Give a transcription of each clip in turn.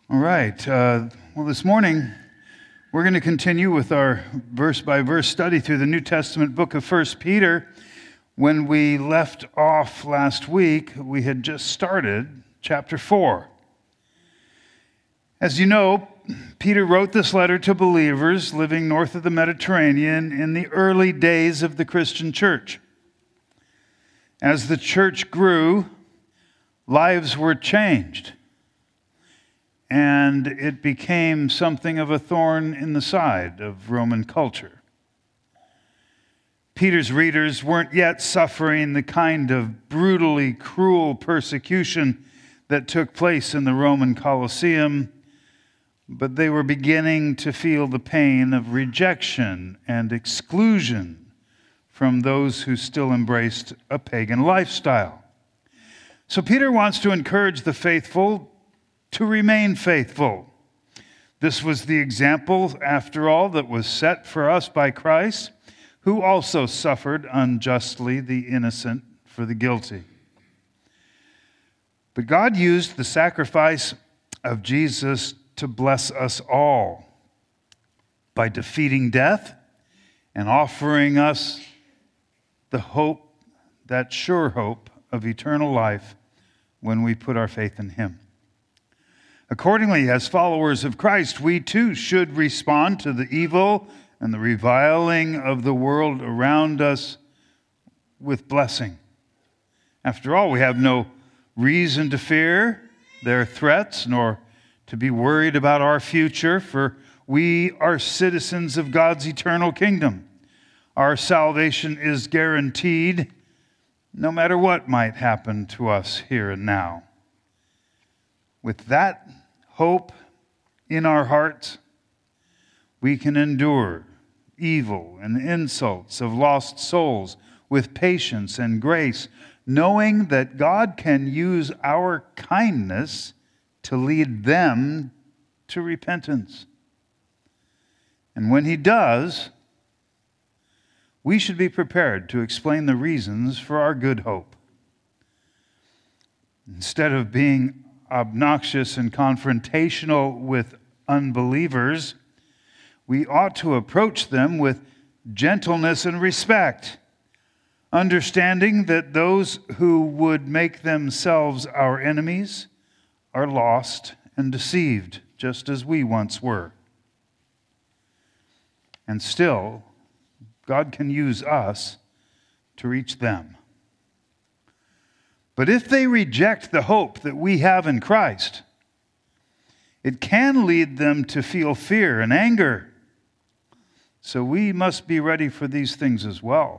All right. This morning we're going to continue with our verse-by-verse study through the New Testament book of 1 Peter. When we left off last week, we had just started chapter 4. As you know, Peter wrote this letter to believers living north of the Mediterranean in the early days of the Christian church. As the church grew, lives were changed, and it became something of a thorn in the side of Roman culture. Peter's readers weren't yet suffering the kind of brutally cruel persecution that took place in the Roman Colosseum, but they were beginning to feel the pain of rejection and exclusion from those who still embraced a pagan lifestyle. So Peter wants to encourage the faithful to remain faithful. This was the example, after all, that was set for us by Christ, who also suffered unjustly the innocent for the guilty. But God used the sacrifice of Jesus to bless us all by defeating death and offering us the hope, that sure hope of eternal life when we put our faith in Him. Accordingly, as followers of Christ, we too should respond to the evil and the reviling of the world around us with blessing. After all, we have no reason to fear their threats, nor to be worried about our future, for we are citizens of God's eternal kingdom. Our salvation is guaranteed, no matter what might happen to us here and now. With that hope in our hearts, we can endure evil and insults of lost souls with patience and grace, knowing that God can use our kindness to lead them to repentance. And when He does, we should be prepared to explain the reasons for our good hope. Instead of being obnoxious and confrontational with unbelievers, we ought to approach them with gentleness and respect, understanding that those who would make themselves our enemies are lost and deceived, just as we once were. And still, God can use us to reach them. But if they reject the hope that we have in Christ, it can lead them to feel fear and anger. So we must be ready for these things as well.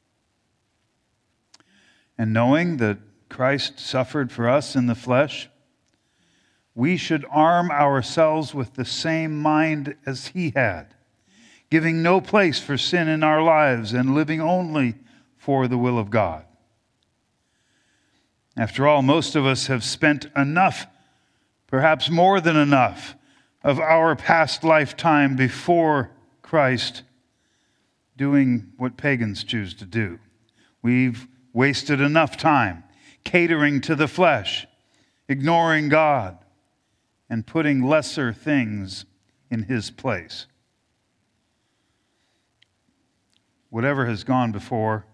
And knowing that Christ suffered for us in the flesh, we should arm ourselves with the same mind as He had, giving no place for sin in our lives and living only for the will of God. After all, most of us have spent enough, perhaps more than enough, of our past lifetime before Christ doing what pagans choose to do. We've wasted enough time catering to the flesh, ignoring God, and putting lesser things in His place. Whatever has gone before,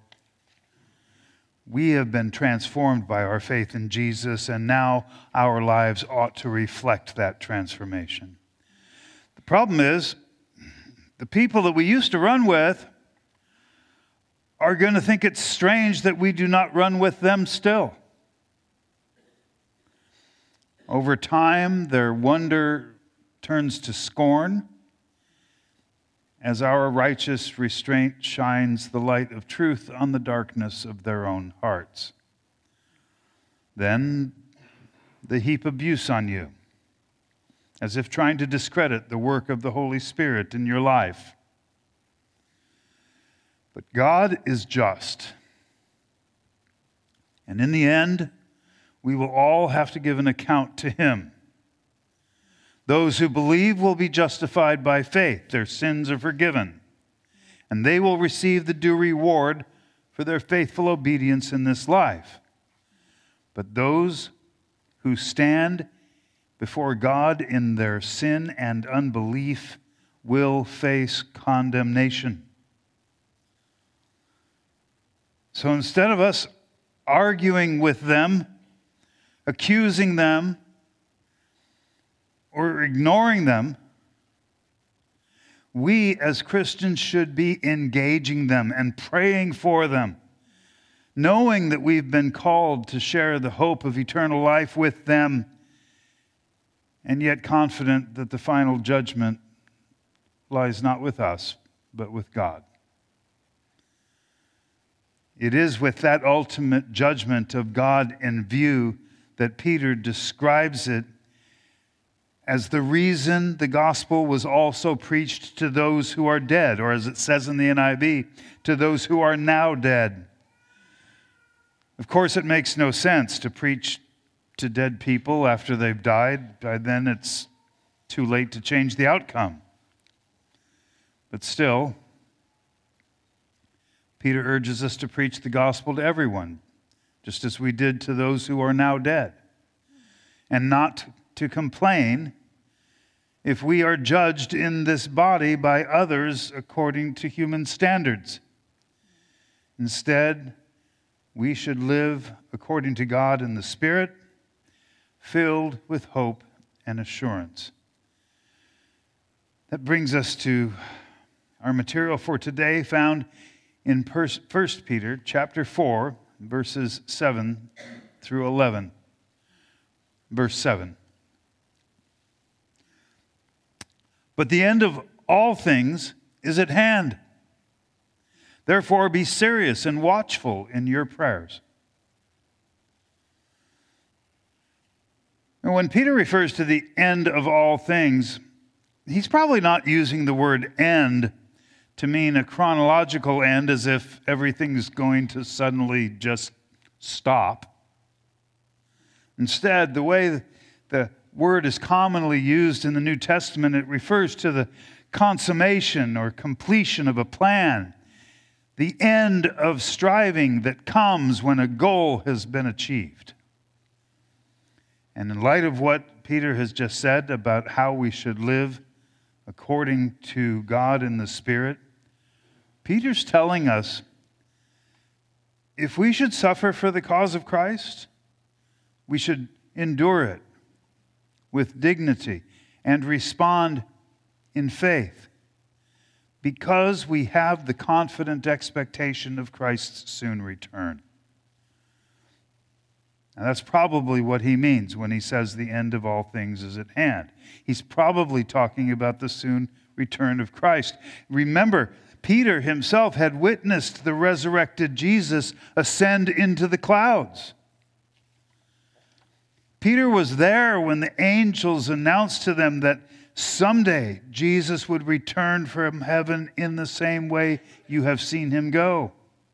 we have been transformed by our faith in Jesus, and now our lives ought to reflect that transformation. The problem is, the people that we used to run with are going to think it's strange that we do not run with them still. Over time, their wonder turns to scorn as our righteous restraint shines the light of truth on the darkness of their own hearts. Then they heap abuse on you, as if trying to discredit the work of the Holy Spirit in your life. But God is just. And in the end, we will all have to give an account to Him. Those who believe will be justified by faith. Their sins are forgiven. And they will receive the due reward for their faithful obedience in this life. But those who stand before God in their sin and unbelief will face condemnation. So instead of us arguing with them, accusing them, or ignoring them, we as Christians should be engaging them and praying for them, knowing that we've been called to share the hope of eternal life with them, and yet confident that the final judgment lies not with us, but with God. It is with that ultimate judgment of God in view that Peter describes it as the reason the gospel was also preached to those who are dead, or as it says in the NIV, to those who are now dead. Of course, it makes no sense to preach to dead people after they've died. By then, it's too late to change the outcome. But still, Peter urges us to preach the gospel to everyone, just as we did to those who are now dead, and not to complain if we are judged in this body by others according to human standards. Instead, we should live according to God in the Spirit, filled with hope and assurance. That brings us to our material for today, found in 1 Peter chapter 4, verses 7 through 11. Verse 7. But the end of all things is at hand. Therefore, be serious and watchful in your prayers. And when Peter refers to the end of all things, he's probably not using the word end to mean a chronological end, as if everything's going to suddenly just stop. Instead, the way the word is commonly used in the New Testament, it refers to the consummation or completion of a plan, the end of striving that comes when a goal has been achieved. And in light of what Peter has just said about how we should live according to God in the Spirit, Peter's telling us if we should suffer for the cause of Christ, we should endure it with dignity and respond in faith, because we have the confident expectation of Christ's soon return. Now, that's probably what he means when he says the end of all things is at hand. He's probably talking about the soon return of Christ. Remember, Peter himself had witnessed the resurrected Jesus ascend into the clouds. Peter was there when the angels announced to them that someday Jesus would return from heaven in the same way you have seen him go.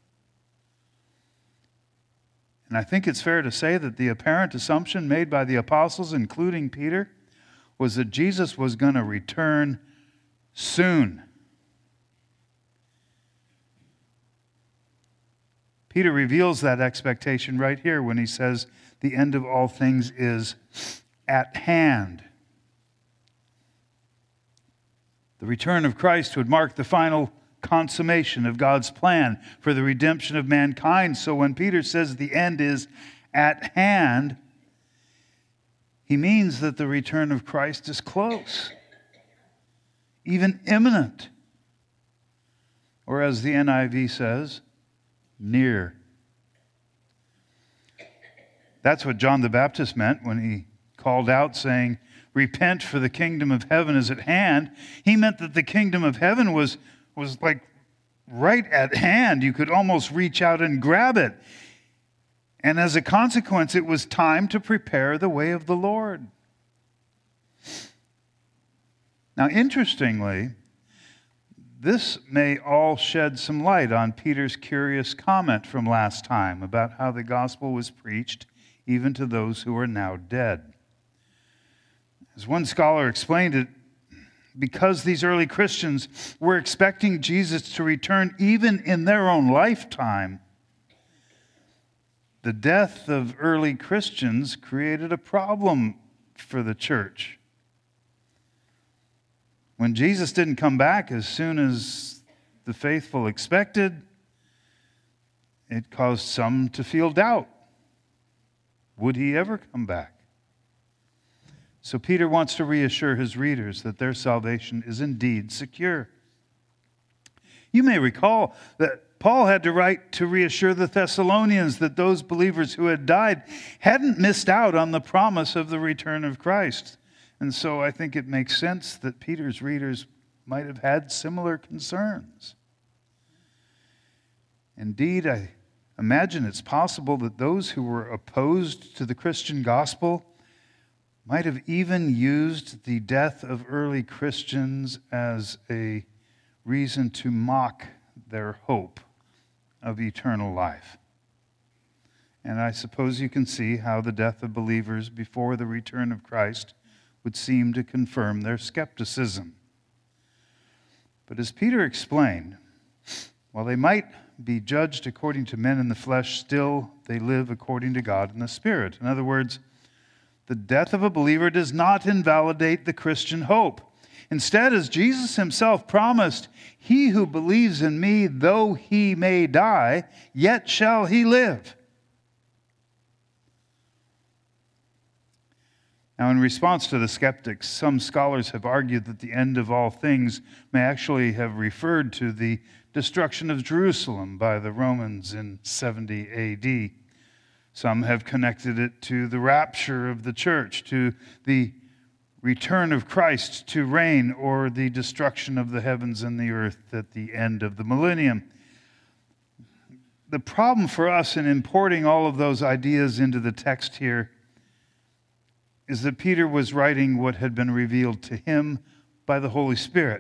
And I think it's fair to say that the apparent assumption made by the apostles, including Peter, was that Jesus was going to return soon. Peter reveals that expectation right here when he says the end of all things is at hand. The return of Christ would mark the final consummation of God's plan for the redemption of mankind. So when Peter says the end is at hand, he means that the return of Christ is close, even imminent. Or as the NIV says, near. That's what John the Baptist meant when he called out saying, "Repent, for the kingdom of heaven is at hand." He meant that the kingdom of heaven was like right at hand. You could almost reach out and grab it. And as a consequence, it was time to prepare the way of the Lord. Now, interestingly, this may all shed some light on Peter's curious comment from last time about how the gospel was preached even to those who are now dead. As one scholar explained it, because these early Christians were expecting Jesus to return even in their own lifetime, the death of early Christians created a problem for the church. When Jesus didn't come back as soon as the faithful expected, it caused some to feel doubt. Would he ever come back? So Peter wants to reassure his readers that their salvation is indeed secure. You may recall that Paul had to write to reassure the Thessalonians that those believers who had died hadn't missed out on the promise of the return of Christ. And so I think it makes sense that Peter's readers might have had similar concerns. Indeed, I imagine it's possible that those who were opposed to the Christian gospel might have even used the death of early Christians as a reason to mock their hope of eternal life. And I suppose you can see how the death of believers before the return of Christ would seem to confirm their skepticism. But as Peter explained, while they might be judged according to men in the flesh, still they live according to God in the Spirit. In other words, the death of a believer does not invalidate the Christian hope. Instead, as Jesus himself promised, he who believes in me, though he may die, yet shall he live. Now, in response to the skeptics, some scholars have argued that the end of all things may actually have referred to the destruction of Jerusalem by the Romans in 70 AD. Some have connected it to the rapture of the church, to the return of Christ to reign, or the destruction of the heavens and the earth at the end of the millennium. The problem for us in importing all of those ideas into the text here is that Peter was writing what had been revealed to him by the Holy Spirit.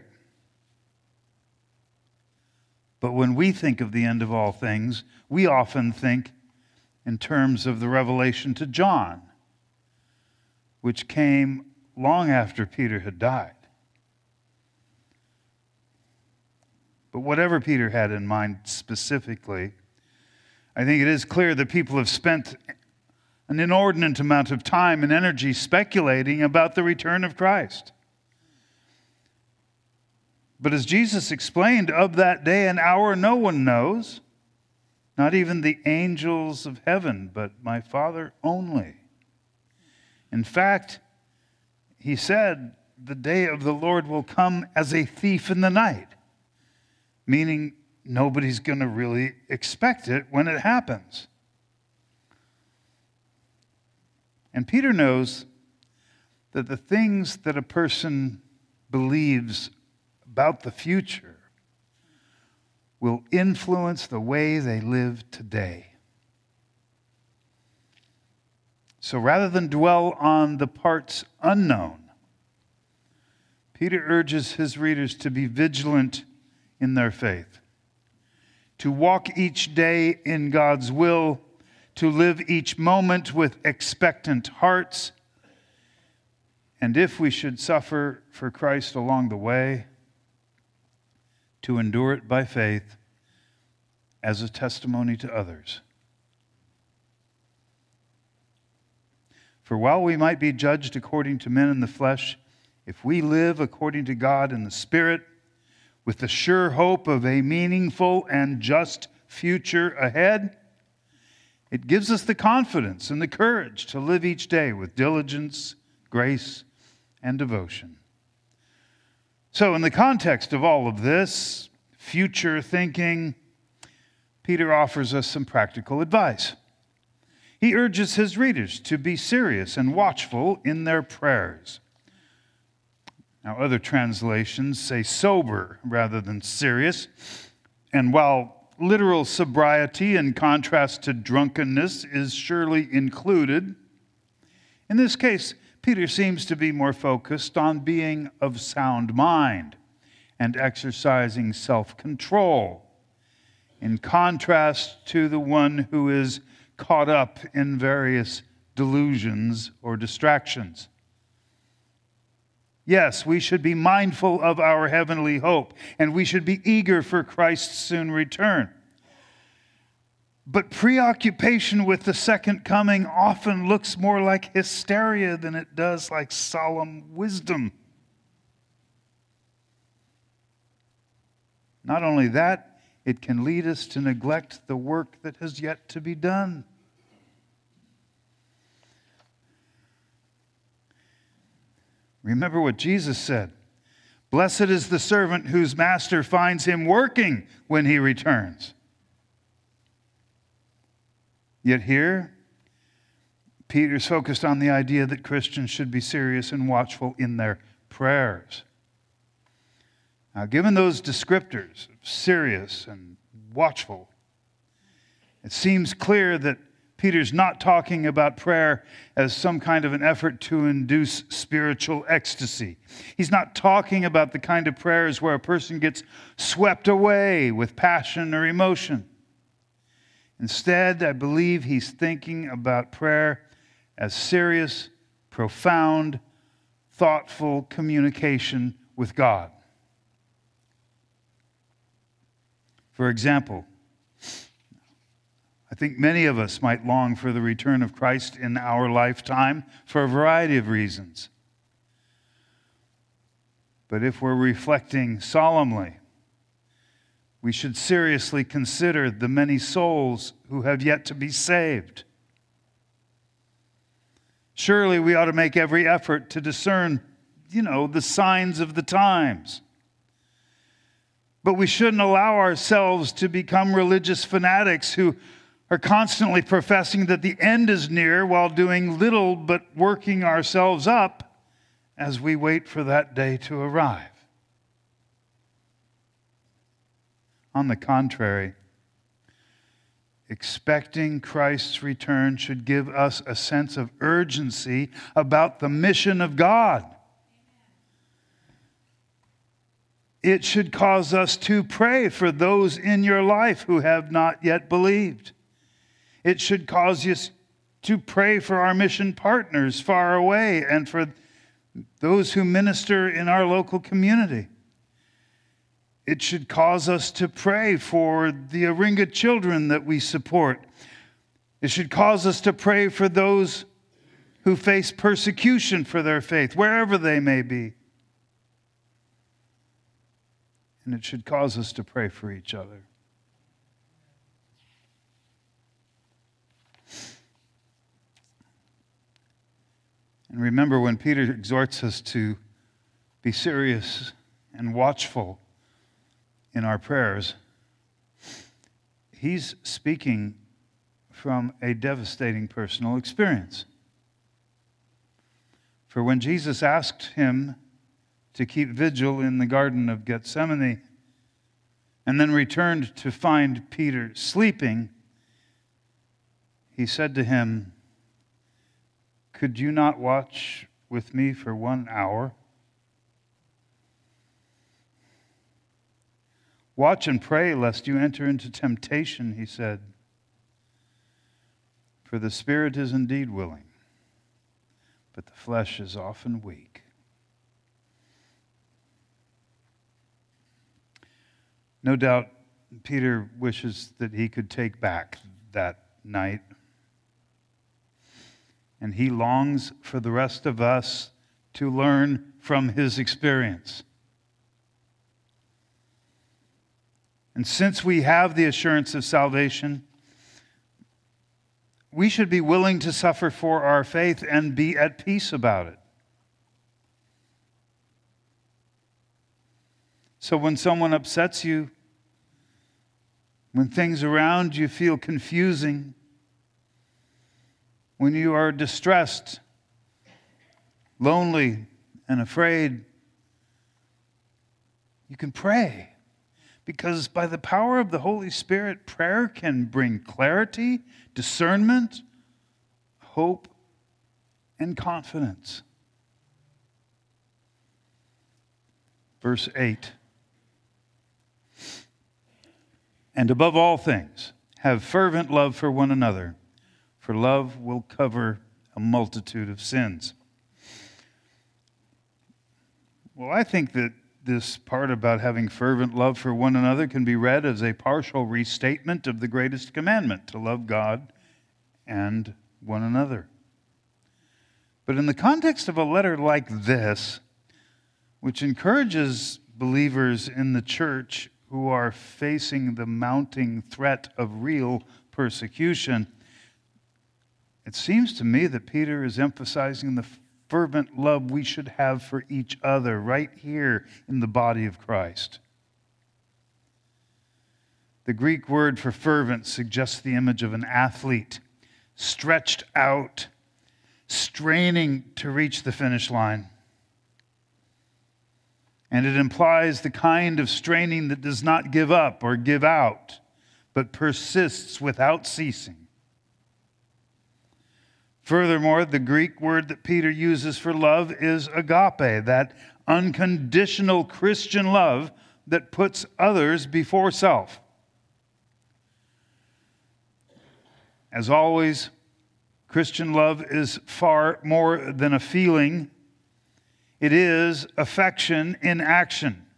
But when we think of the end of all things, we often think in terms of the revelation to John, which came long after Peter had died. But whatever Peter had in mind specifically, I think it is clear that people have spent an inordinate amount of time and energy speculating about the return of Christ. But as Jesus explained, of that day and hour no one knows, not even the angels of heaven, but my Father only. In fact, he said, the day of the Lord will come as a thief in the night, meaning nobody's going to really expect it when it happens. And Peter knows that the things that a person believes about the future will influence the way they live today. So rather than dwell on the parts unknown, Peter urges his readers to be vigilant in their faith, to walk each day in God's will, to live each moment with expectant hearts, and if we should suffer for Christ along the way, to endure it by faith as a testimony to others. For while we might be judged according to men in the flesh, if we live according to God in the Spirit, with the sure hope of a meaningful and just future ahead, it gives us the confidence and the courage to live each day with diligence, grace, and devotion. So, in the context of all of this, future thinking, Peter offers us some practical advice. He urges his readers to be serious and watchful in their prayers. Now, other translations say sober rather than serious. And while literal sobriety, in contrast to drunkenness, is surely included, in this case, Peter seems to be more focused on being of sound mind and exercising self-control, in contrast to the one who is caught up in various delusions or distractions. Yes, we should be mindful of our heavenly hope, and we should be eager for Christ's soon return. But preoccupation with the second coming often looks more like hysteria than it does like solemn wisdom. Not only that, it can lead us to neglect the work that has yet to be done. Remember what Jesus said. Blessed is the servant whose master finds him working when he returns. Yet here, Peter's focused on the idea that Christians should be serious and watchful in their prayers. Now, given those descriptors, serious and watchful, it seems clear that Peter's not talking about prayer as some kind of an effort to induce spiritual ecstasy. He's not talking about the kind of prayers where a person gets swept away with passion or emotion. Instead, I believe he's thinking about prayer as serious, profound, thoughtful communication with God. For example, I think many of us might long for the return of Christ in our lifetime for a variety of reasons. But if we're reflecting solemnly, we should seriously consider the many souls who have yet to be saved. Surely we ought to make every effort to discern, the signs of the times. But we shouldn't allow ourselves to become religious fanatics who are constantly professing that the end is near while doing little but working ourselves up as we wait for that day to arrive. On the contrary, expecting Christ's return should give us a sense of urgency about the mission of God. It should cause us to pray for those in your life who have not yet believed. It should cause us to pray for our mission partners far away and for those who minister in our local community. It should cause us to pray for the Aringa children that we support. It should cause us to pray for those who face persecution for their faith, wherever they may be. And it should cause us to pray for each other. And remember, when Peter exhorts us to be serious and watchful in our prayers, he's speaking from a devastating personal experience. For when Jesus asked him to keep vigil in the Garden of Gethsemane and then returned to find Peter sleeping, he said to him, "Could you not watch with me for 1 hour? Watch and pray lest you enter into temptation," he said. "For the spirit is indeed willing, but the flesh is often weak." No doubt Peter wishes that he could take back that night. And he longs for the rest of us to learn from his experience. And since we have the assurance of salvation, we should be willing to suffer for our faith and be at peace about it. So when someone upsets you, when things around you feel confusing, when you are distressed, lonely, and afraid, you can pray. Because by the power of the Holy Spirit, prayer can bring clarity, discernment, hope, and confidence. Verse 8. And above all things, have fervent love for one another, for love will cover a multitude of sins. Well, I think that this part about having fervent love for one another can be read as a partial restatement of the greatest commandment, to love God and one another. But in the context of a letter like this, which encourages believers in the church who are facing the mounting threat of real persecution, it seems to me that Peter is emphasizing the fervent love we should have for each other right here in the body of Christ. The Greek word for fervent suggests the image of an athlete stretched out, straining to reach the finish line. And it implies the kind of straining that does not give up or give out, but persists without ceasing. Furthermore, the Greek word that Peter uses for love is agape, that unconditional Christian love that puts others before self. As always, Christian love is far more than a feeling. It is affection in action.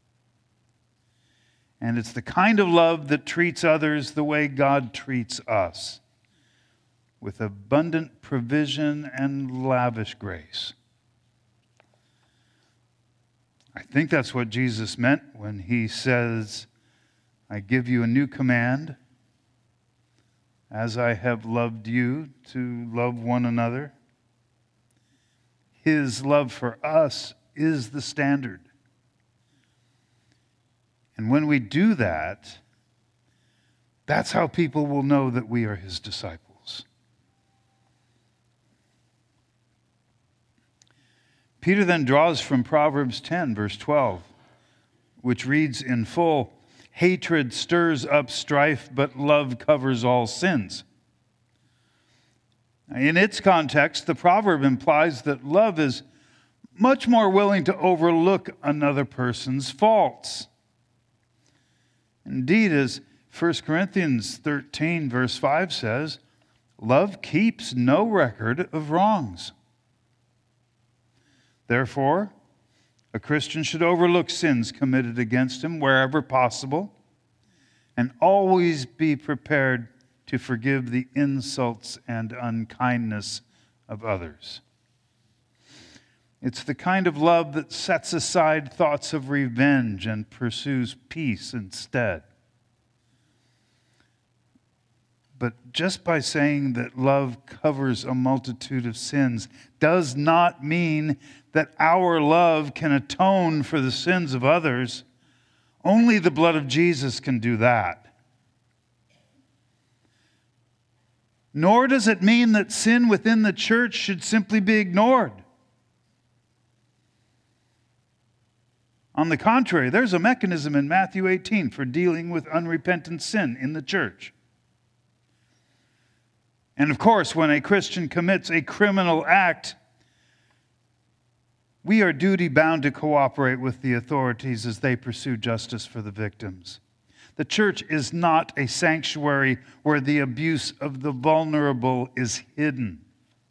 And it's the kind of love that treats others the way God treats us, with abundant provision and lavish grace. I think that's what Jesus meant when he says, I give you a new command, as I have loved you, to love one another. His love for us is the standard. And when we do that, that's how people will know that we are his disciples. Peter then draws from Proverbs 10, verse 12, which reads in full, hatred stirs up strife, but love covers all sins. In its context, the proverb implies that love is much more willing to overlook another person's faults. Indeed, as 1 Corinthians 13, verse 5 says, love keeps no record of wrongs. Therefore, a Christian should overlook sins committed against him wherever possible and always be prepared to forgive the insults and unkindness of others. It's the kind of love that sets aside thoughts of revenge and pursues peace instead. But just by saying that love covers a multitude of sins does not mean that our love can atone for the sins of others. Only the blood of Jesus can do that. Nor does it mean that sin within the church should simply be ignored. On the contrary, there's a mechanism in Matthew 18 for dealing with unrepentant sin in the church. And of course, when a Christian commits a criminal act, we are duty-bound to cooperate with the authorities as they pursue justice for the victims. The church is not a sanctuary where the abuse of the vulnerable is hidden.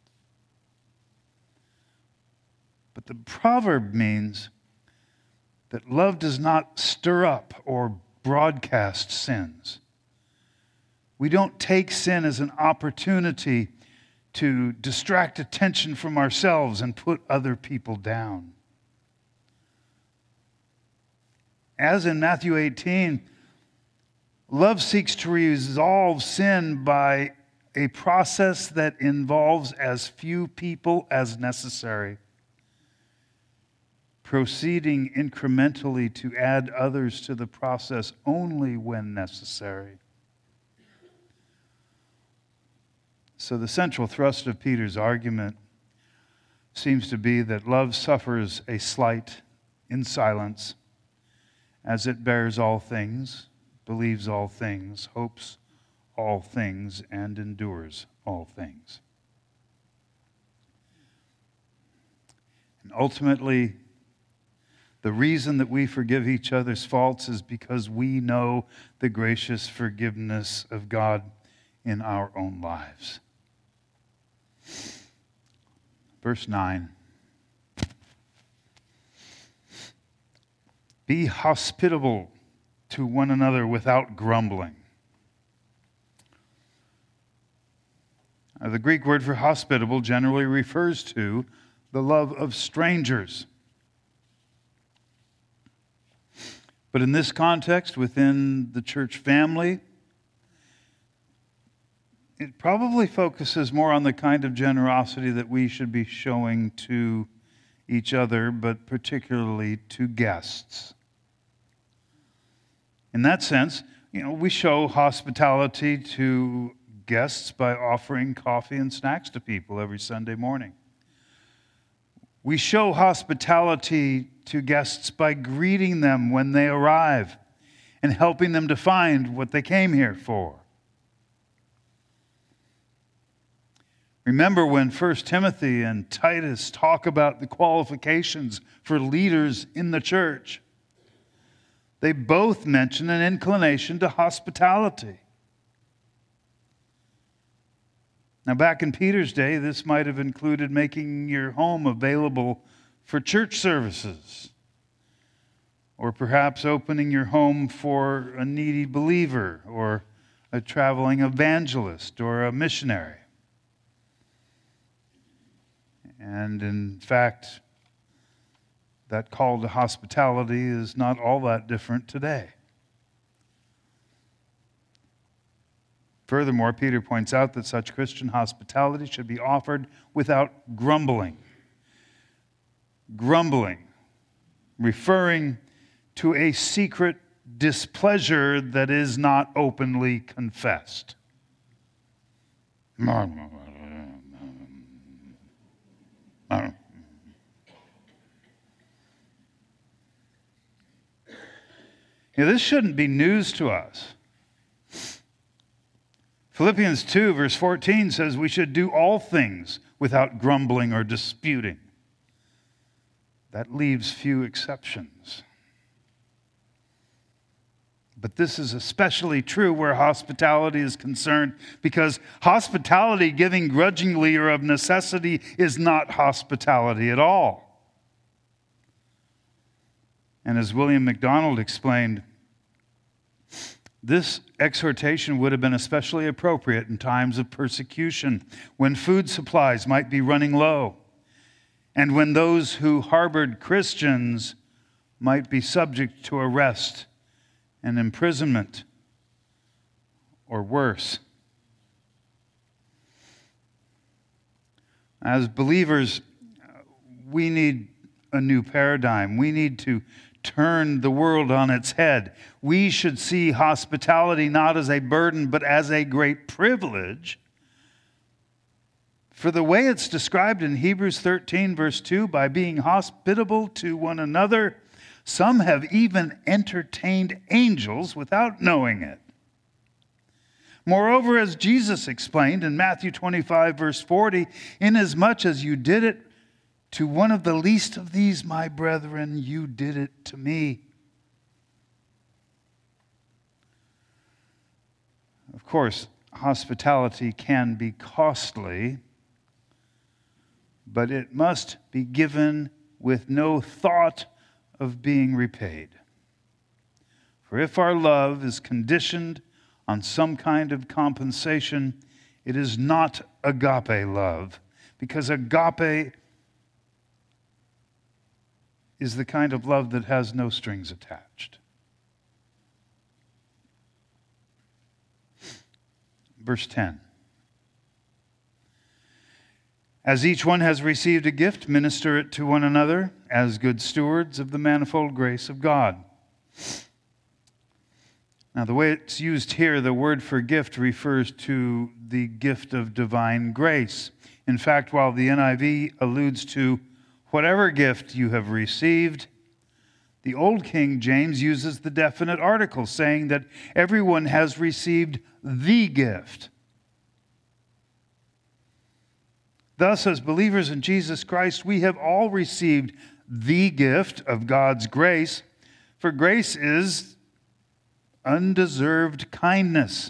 But the proverb means that love does not stir up or broadcast sins. We don't take sin as an opportunity to distract attention from ourselves and put other people down. As in Matthew 18, love seeks to resolve sin by a process that involves as few people as necessary, proceeding incrementally to add others to the process only when necessary. So the central thrust of Peter's argument seems to be that love suffers a slight in silence as it bears all things, believes all things, hopes all things, and endures all things. And ultimately, the reason that we forgive each other's faults is because we know the gracious forgiveness of God in our own lives. Verse 9. Be hospitable to one another without grumbling. The Greek word for hospitable generally refers to the love of strangers. But in this context, within the church family, it probably focuses more on the kind of generosity that we should be showing to each other, but particularly to guests. In that sense, we show hospitality to guests by offering coffee and snacks to people every Sunday morning. We show hospitality to guests by greeting them when they arrive and helping them to find what they came here for. Remember when 1 Timothy and Titus talk about the qualifications for leaders in the church? They both mention an inclination to hospitality. Now, back in Peter's day, this might have included making your home available for church services, or perhaps opening your home for a needy believer, or a traveling evangelist, or a missionary. And in fact, that call to hospitality is not all that different today. Furthermore, Peter points out that such Christian hospitality should be offered without grumbling. Grumbling, referring to a secret displeasure that is not openly confessed. This shouldn't be news to us. Philippians 2, verse 14 says we should do all things without grumbling or disputing. That leaves few exceptions. But this is especially true where hospitality is concerned, because hospitality given grudgingly or of necessity is not hospitality at all. And as William MacDonald explained, this exhortation would have been especially appropriate in times of persecution, when food supplies might be running low, and when those who harbored Christians might be subject to arrest and imprisonment, or worse. As believers, we need a new paradigm. We need to turn the world on its head. We should see hospitality not as a burden, but as a great privilege. For the way it's described in Hebrews 13, verse 2, by being hospitable to one another, some have even entertained angels without knowing it. Moreover, as Jesus explained in Matthew 25, verse 40, inasmuch as you did it to one of the least of these, my brethren, you did it to me. Of course, hospitality can be costly, but it must be given with no thought of being repaid. For if our love is conditioned on some kind of compensation, it is not agape love, because agape is the kind of love that has no strings attached. Verse 10. As each one has received a gift, minister it to one another as good stewards of the manifold grace of God. Now, the way it's used here, the word for gift refers to the gift of divine grace. In fact, while the NIV alludes to whatever gift you have received, the Old King James uses the definite article, saying that everyone has received the gift. Thus, as believers in Jesus Christ, we have all received the gift of God's grace, for grace is undeserved kindness.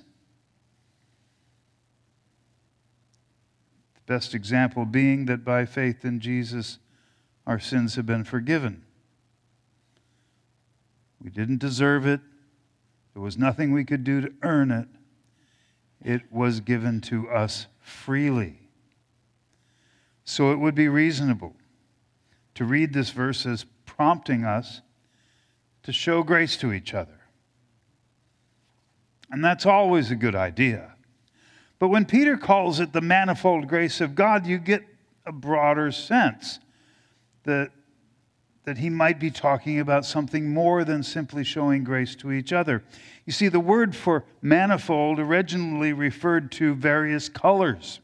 The best example being that by faith in Jesus, our sins have been forgiven. We didn't deserve it. There was nothing we could do to earn it. It was given to us freely. So it would be reasonable to read this verse as prompting us to show grace to each other. And that's always a good idea. But when Peter calls it the manifold grace of God, you get a broader sense that he might be talking about something more than simply showing grace to each other. You see, the word for manifold originally referred to various colors.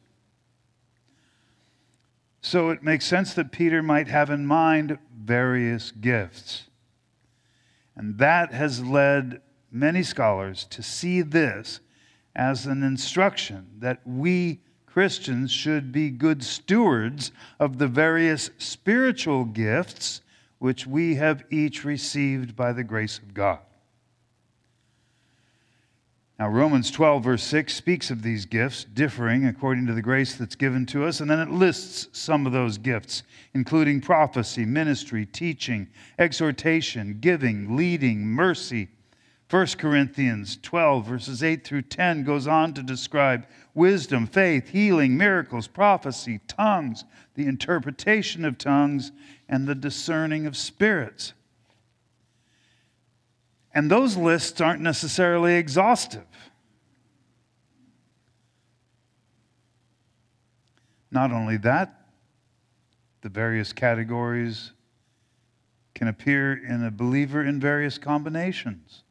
So it makes sense that Peter might have in mind various gifts. And that has led many scholars to see this as an instruction that we Christians should be good stewards of the various spiritual gifts which we have each received by the grace of God. Now, Romans 12, verse 6 speaks of these gifts differing according to the grace that's given to us, and then it lists some of those gifts, including prophecy, ministry, teaching, exhortation, giving, leading, mercy. 1 Corinthians 12, verses 8 through 10 goes on to describe wisdom, faith, healing, miracles, prophecy, tongues, the interpretation of tongues, and the discerning of spirits. And those lists aren't necessarily exhaustive. Not only that, the various categories can appear in a believer in various combinations.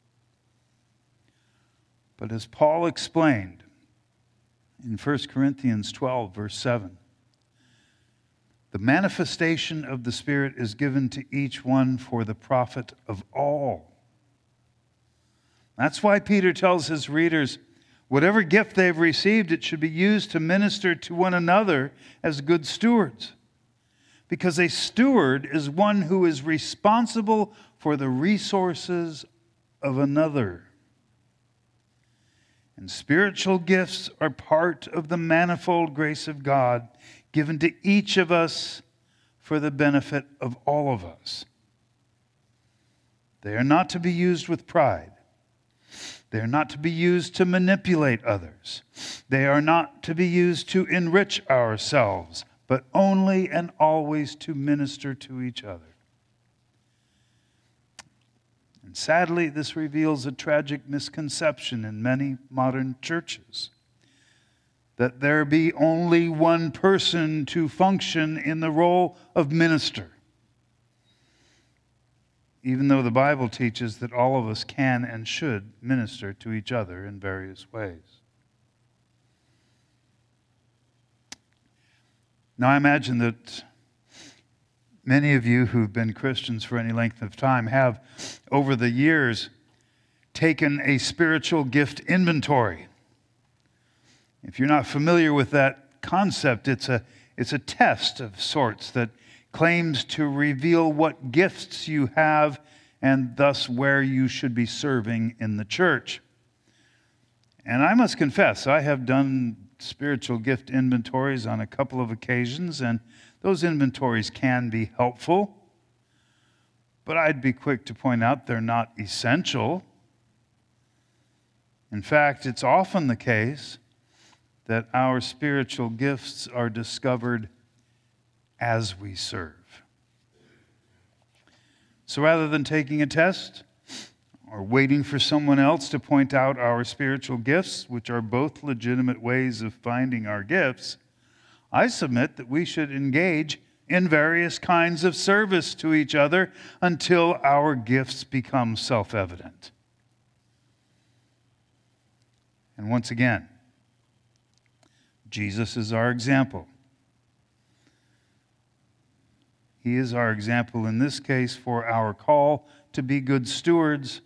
But as Paul explained in 1 Corinthians 12, verse 7, the manifestation of the Spirit is given to each one for the profit of all. That's why Peter tells his readers, whatever gift they've received, it should be used to minister to one another as good stewards. Because a steward is one who is responsible for the resources of another. And spiritual gifts are part of the manifold grace of God given to each of us for the benefit of all of us. They are not to be used with pride. They are not to be used to manipulate others. They are not to be used to enrich ourselves, but only and always to minister to each other. And sadly, this reveals a tragic misconception in many modern churches, that there be only one person to function in the role of minister, even though the Bible teaches that all of us can and should minister to each other in various ways. Now, I imagine that many of you who've been Christians for any length of time have, over the years, taken a spiritual gift inventory. If you're not familiar with that concept, it's a test of sorts that claims to reveal what gifts you have and thus where you should be serving in the church. And I must confess, I have done spiritual gift inventories on a couple of occasions, and those inventories can be helpful, but I'd be quick to point out they're not essential. In fact, it's often the case that our spiritual gifts are discovered as we serve. So rather than taking a test or waiting for someone else to point out our spiritual gifts, which are both legitimate ways of finding our gifts, I submit that we should engage in various kinds of service to each other until our gifts become self-evident. And once again, Jesus is our example. He is our example in this case for our call to be good stewards,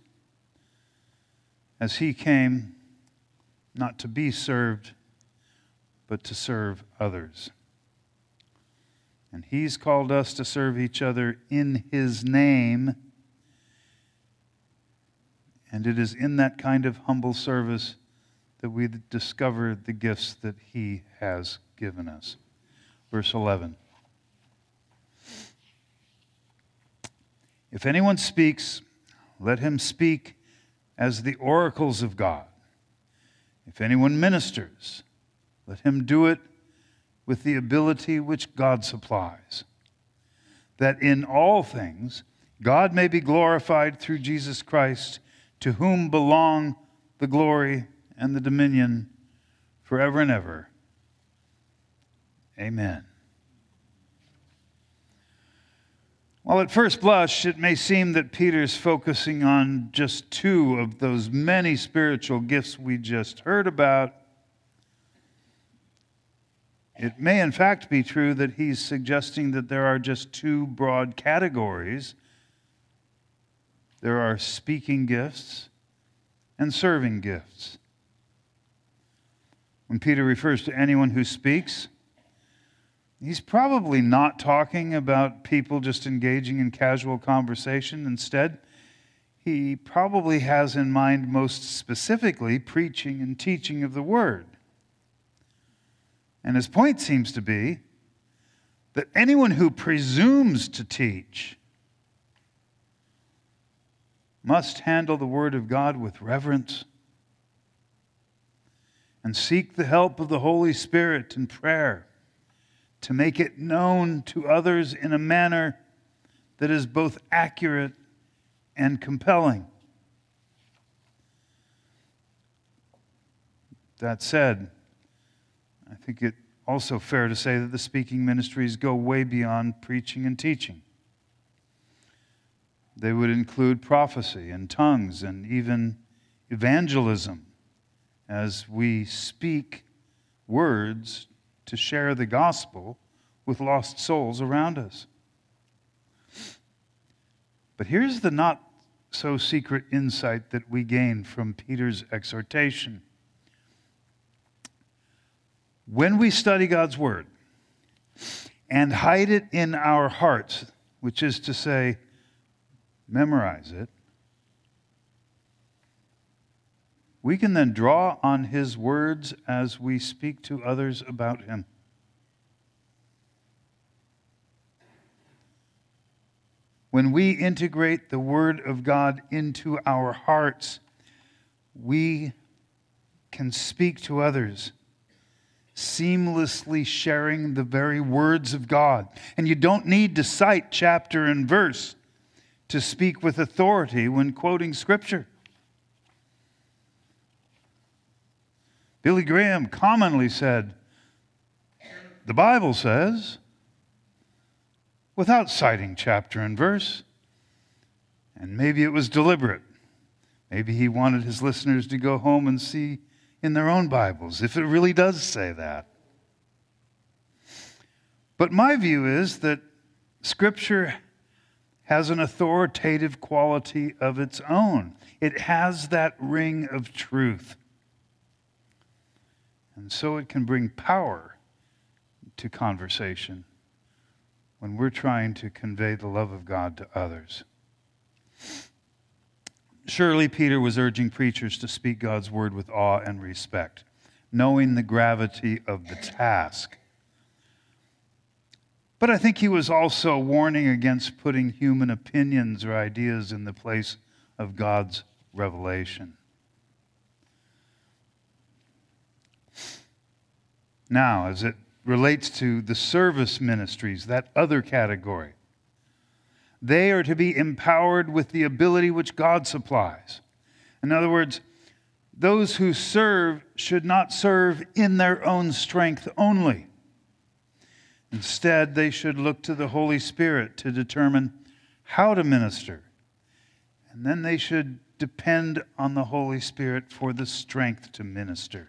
as he came not to be served, but to serve others. And he's called us to serve each other in his name. And it is in that kind of humble service that we discover the gifts that he has given us. Verse 11. If anyone speaks let him speak as the oracles of God. If anyone ministers, let him do it with the ability which God supplies, that in all things God may be glorified through Jesus Christ, to whom belong the glory and the dominion forever and ever. Amen. While at first blush it may seem that Peter's focusing on just two of those many spiritual gifts we just heard about, it may in fact be true that he's suggesting that there are just two broad categories. There are speaking gifts and serving gifts. When Peter refers to anyone who speaks, he's probably not talking about people just engaging in casual conversation. Instead, he probably has in mind most specifically preaching and teaching of the Word. And his point seems to be that anyone who presumes to teach must handle the Word of God with reverence and seek the help of the Holy Spirit in prayer to make it known to others in a manner that is both accurate and compelling. That said, I think it also fair to say that the speaking ministries go way beyond preaching and teaching. They would include prophecy and tongues and even evangelism as we speak words to share the gospel with lost souls around us. But here's the not so secret insight that we gain from Peter's exhortation. When we study God's Word and hide it in our hearts, which is to say, memorize it, we can then draw on His words as we speak to others about Him. When we integrate the Word of God into our hearts, we can speak to others, seamlessly sharing the very words of God. And you don't need to cite chapter and verse to speak with authority when quoting Scripture. Billy Graham commonly said, "The Bible says," without citing chapter and verse. And maybe it was deliberate. Maybe he wanted his listeners to go home and see in their own Bibles if it really does say that. But my view is that Scripture has an authoritative quality of its own. It has that ring of truth. And so it can bring power to conversation when we're trying to convey the love of God to others. Surely Peter was urging preachers to speak God's word with awe and respect, knowing the gravity of the task. But I think he was also warning against putting human opinions or ideas in the place of God's revelation. Now, as it relates to the service ministries, that other category, they are to be empowered with the ability which God supplies. In other words, those who serve should not serve in their own strength only. Instead, they should look to the Holy Spirit to determine how to minister. And then they should depend on the Holy Spirit for the strength to minister.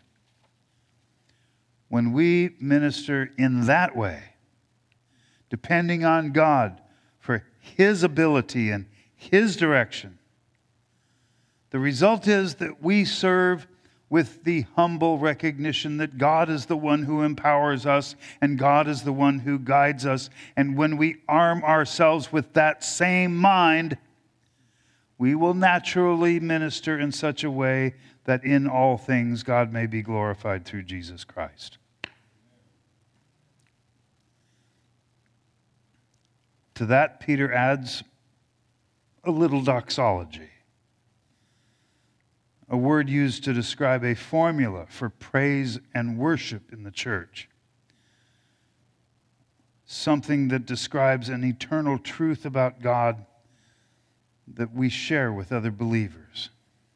When we minister in that way, depending on God for His ability and His direction, the result is that we serve with the humble recognition that God is the one who empowers us and God is the one who guides us. And when we arm ourselves with that same mind, we will naturally minister in such a way that in all things God may be glorified through Jesus Christ. To that, Peter adds a little doxology. a word used to describe a formula for praise and worship in the church. Something that describes an eternal truth about God that we share with other believers.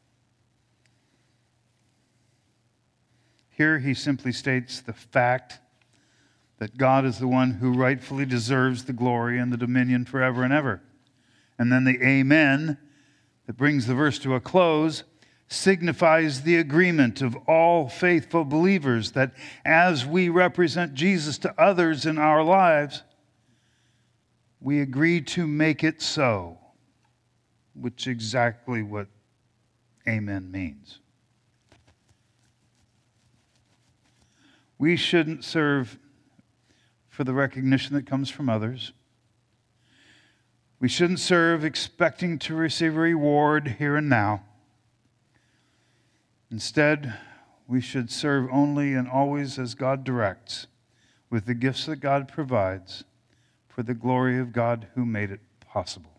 Here he simply states the fact that God is the one who rightfully deserves the glory and the dominion forever and ever. And then the amen that brings the verse to a close signifies the agreement of all faithful believers that as we represent Jesus to others in our lives, we agree to make it so, which is exactly what amen means. We shouldn't serve for the recognition that comes from others. We shouldn't serve expecting to receive a reward here and now. Instead, we should serve only and always as God directs, with the gifts that God provides for the glory of God who made it possible.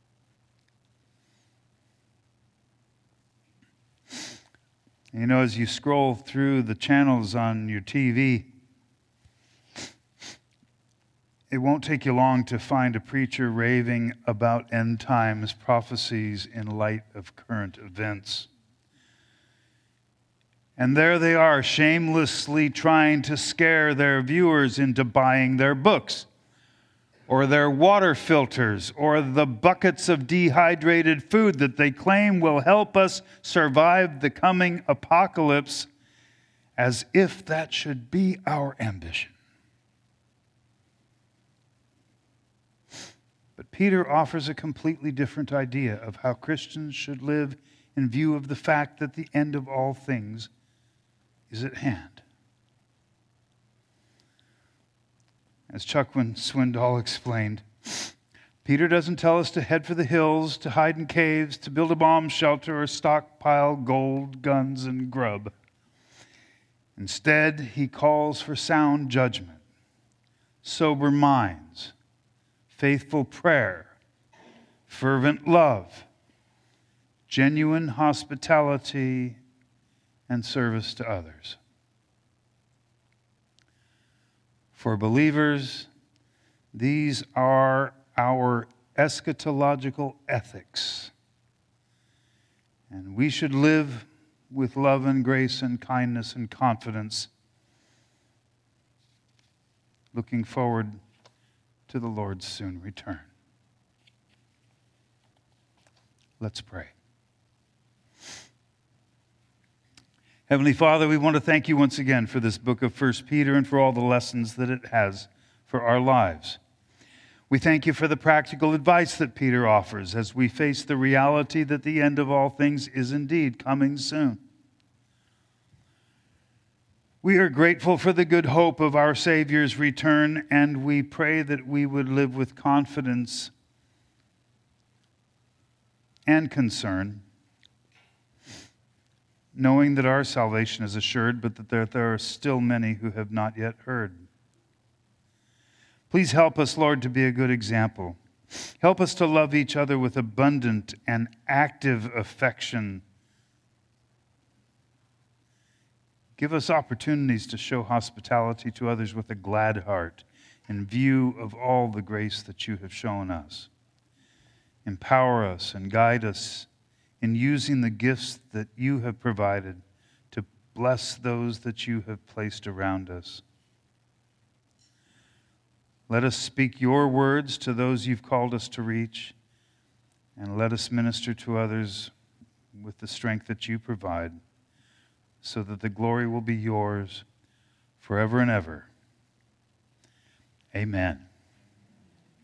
You know, as you scroll through the channels on your TV, it won't take you long to find a preacher raving about end times prophecies in light of current events. And there they are, shamelessly trying to scare their viewers into buying their books, or their water filters, or the buckets of dehydrated food that they claim will help us survive the coming apocalypse, as if that should be our ambition. But Peter offers a completely different idea of how Christians should live in view of the fact that the end of all things is at hand. As Chuck Swindoll explained, Peter doesn't tell us to head for the hills, to hide in caves, to build a bomb shelter, or stockpile gold, guns, and grub. Instead, he calls for sound judgment, sober minds, faithful prayer, fervent love, genuine hospitality, and service to others. For believers, these are our eschatological ethics. And we should live with love and grace and kindness and confidence, looking forward to the Lord's soon return. Let's pray. Heavenly Father, we want to thank you once again for this book of 1 Peter and for all the lessons that it has for our lives. We thank you for the practical advice that Peter offers as we face the reality that the end of all things is indeed coming soon. We are grateful for the good hope of our Savior's return, and we pray that we would live with confidence and concern, knowing that our salvation is assured, but that there are still many who have not yet heard. Please help us, Lord, to be a good example. Help us to love each other with abundant and active affection. Give us opportunities to show hospitality to others with a glad heart in view of all the grace that you have shown us. Empower us and guide us in using the gifts that you have provided to bless those that you have placed around us. Let us speak your words to those you've called us to reach, and let us minister to others with the strength that you provide, so that the glory will be yours forever and ever. Amen.